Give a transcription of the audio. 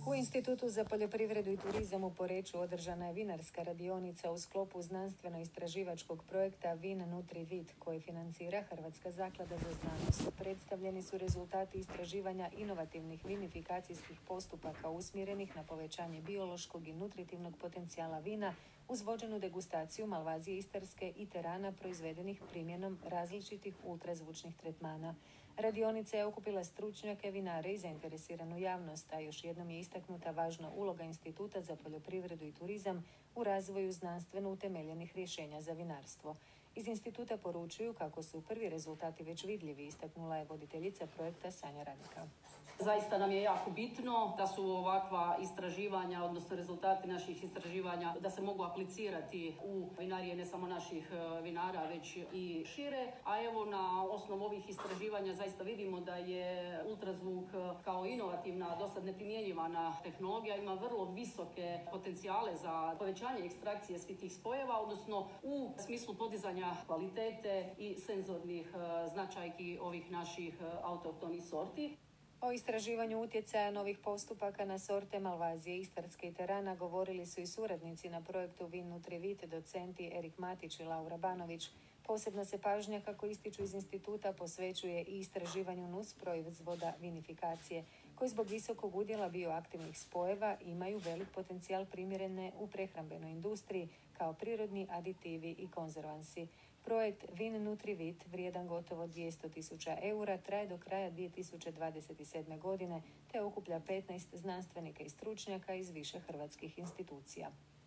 U Institutu za poljoprivredu i turizam u Poreču održana je vinarska radionica u sklopu znanstveno-istraživačkog projekta Vin NutriVit koji financira Hrvatska zaklada za znanost. Predstavljeni su rezultati istraživanja inovativnih vinifikacijskih postupaka usmjerenih na povećanje biološkog i nutritivnog potencijala vina uz vođenu degustaciju Malvazije istarske i terana proizvedenih primjenom različitih ultrazvučnih tretmana. Radionica je okupila stručnjake, vinare i zainteresiranu javnost, a još jednom je istaknuta važna uloga Instituta za poljoprivredu i turizam u razvoju znanstveno utemeljenih rješenja za vinarstvo. Iz instituta poručuju kako su prvi rezultati već vidljivi, istaknula je voditeljica projekta Sanja Radika. Zaista nam je jako bitno da su ovakva istraživanja, odnosno rezultati naših istraživanja, da se mogu aplicirati u vinarije ne samo naših vinara, već i šire. A evo na osnovu ovih istraživanja zaista vidimo da je ultrazvuk kao inovativna, dosad neprimjenjivana tehnologija, ima vrlo visoke potencijale za povećanje ekstrakcije svih tih spojeva, odnosno u smislu podizanja kvalitete i senzornih značajki ovih naših autohtonih sorti. O istraživanju utjecaja novih postupaka na sorte Malvazije istarske i terana govorili su i suradnici na projektu Vin NutriVit, docenti Erik Matić i Laura Banović. Posebna se pažnja, kako ističu iz instituta, posvećuje i istraživanju nusproizvoda vinifikacije, koji zbog visokog udjela bioaktivnih spojeva imaju velik potencijal primjerene u prehrambenoj industriji kao prirodni aditivi i konzervansi. Projekt Vin NutriVit, vrijedan gotovo 200.000 eura, traje do kraja 2027. godine te okuplja 15 znanstvenika i stručnjaka iz više hrvatskih institucija.